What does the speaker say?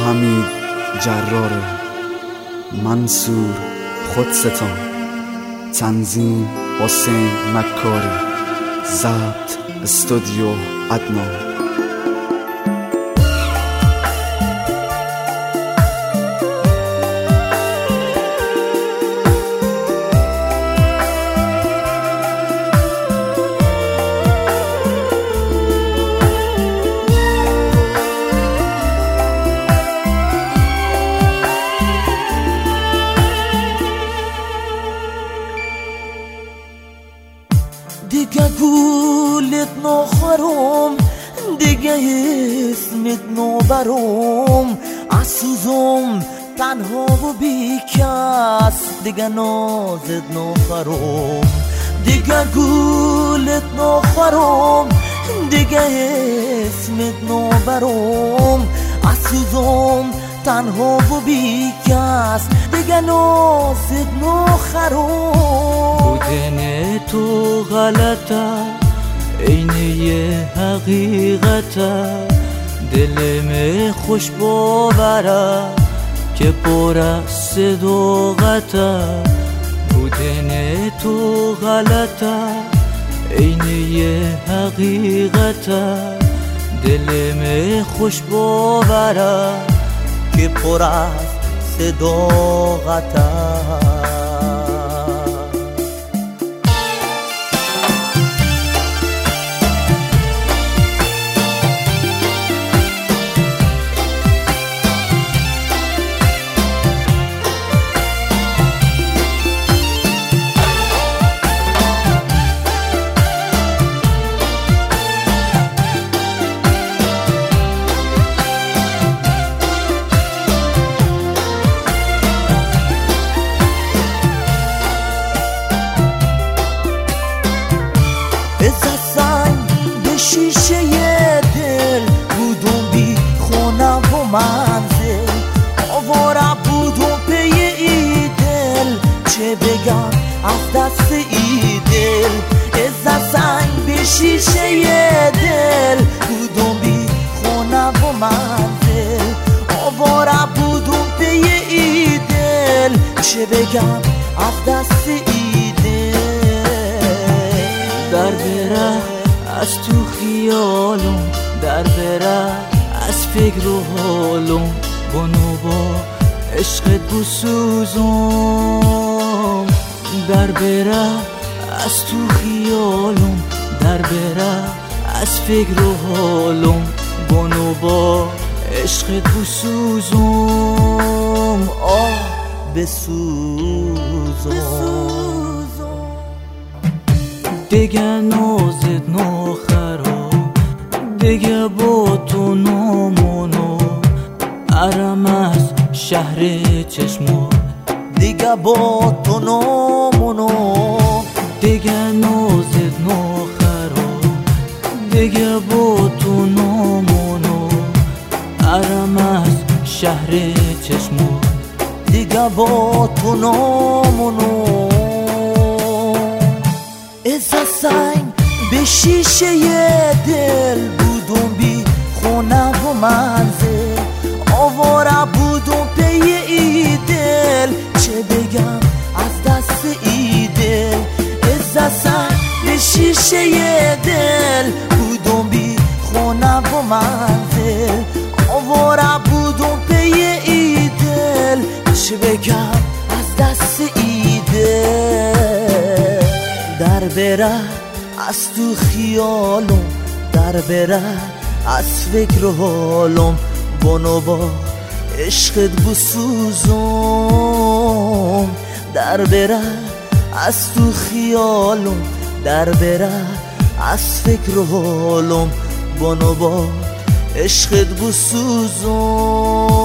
حمید جرار، منصور خودستان، تنظیم حسین مکاری، ضبط استودیو عدنان. دیگه گولت نخورم، دیگه اسمت نبرم، عسوزم تنها و بیکس، دیگه نازت نخورم. دیگه گولت نخورم، دیگه اسمت نبرم، عسوزم تنها و بیکس، دیگه نازت نخورم. بودن تو غلطه، عین یه حقیقته، دلم خوش باوره که پر از صداقته. بودن تو غلطه، عین یه حقیقته، دلم خوش باوره که پر از صداقته. شیشه دل بودم بی خونه و منزل، آواره بودم پی ای دل، چه بگم از دست ای دل. از سنگ به شیشه دل بودم بی خونه و منزل، آواره بودم پی ای دل، چه بگم از دست ای دل. در بره از تو خیالم، در بره از فکر و حالم، بانو با عشقت بسوزم. در بره از تو خیالم، در بره از فکر و حالم، بانو با عشقت بسوزم. آه بسوزم. دیگه نازت نخرم، دیگه با تو نامونو، عرم از شهر چشمو، دیگه با تو نامونو. دیگه نازت نخرم، دیگه با تو نامونو، عرم از شهر چشمو، دیگه با تو نامونو. از سنگ به شیشه دل بودم بی خونه و منزل، آواره بودم پی ای دل، چه بگم از دست ای دل. از سنگ به شیشه دل بودم بی خونه و منزل، آواره بودم پی ای دل، چه بگم از دست ای دل. در بره از تو خیالم، در بره از فکر و حالم، بانو با عشقت بسوزم. در بره از تو خیالم، در بره از فکر و حالم، بانو با عشقت بسوزم.